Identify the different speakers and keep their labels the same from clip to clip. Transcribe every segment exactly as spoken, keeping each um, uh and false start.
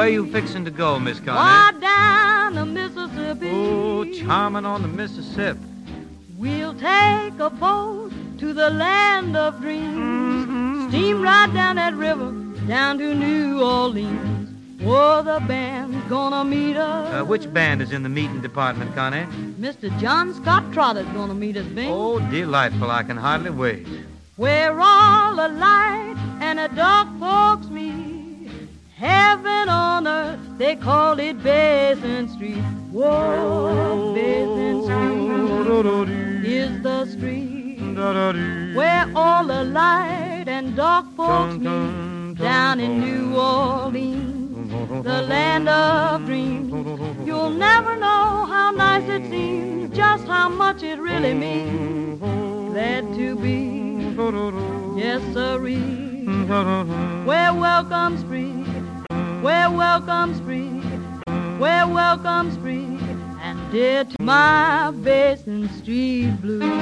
Speaker 1: Where you fixin' to go, Miss Connie?
Speaker 2: Why, down the Mississippi.
Speaker 1: Oh, charming on the Mississippi.
Speaker 2: We'll take a boat to the land of dreams.
Speaker 1: Mm-hmm.
Speaker 2: Steam right down that river, down to New Orleans. Oh, the band's gonna meet us.
Speaker 1: Uh, which band is in the meeting department, Connie?
Speaker 2: Mister John Scott Trotter's gonna meet us, Bing.
Speaker 1: Oh, delightful. I can hardly wait.
Speaker 2: Where all the light and the dark folks meet. Heaven on earth, they call it Basin Street. Whoa, Basin Street is the street where all the light and dark folks meet. Down in New Orleans, the land of dreams. You'll never know how nice it seems, just how much it really means. Glad to be, yes sirree, where welcome's free, where welcome's free, where welcome's free, and dear to my Basin Street blues.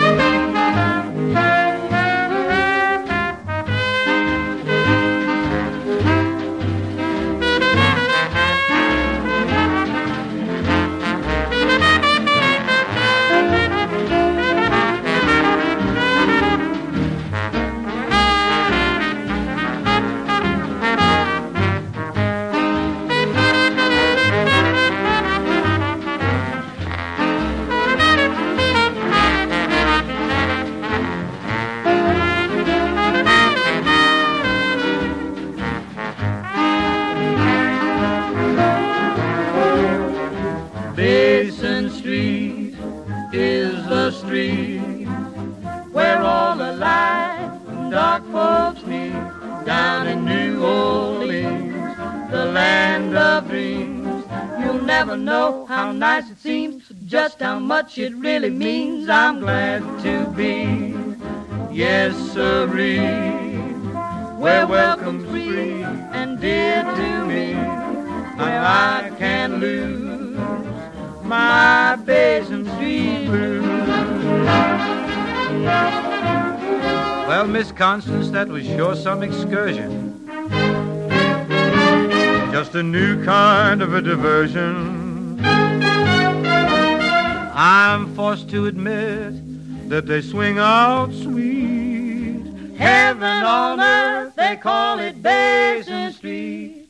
Speaker 2: Basin Street is the street where all the light and dark folks meet. Down in New Orleans, the land of dreams. You'll never know how nice it seems, just how much it really means. I'm glad to be, yes sirree, where welcome's free and dear to me, where I can lose my Basin Street blues.
Speaker 1: Well, Miss Constance, that was sure some excursion. Just a new kind of a diversion. I'm forced to admit that they swing out sweet.
Speaker 2: Heaven on earth, they call it Basin Street.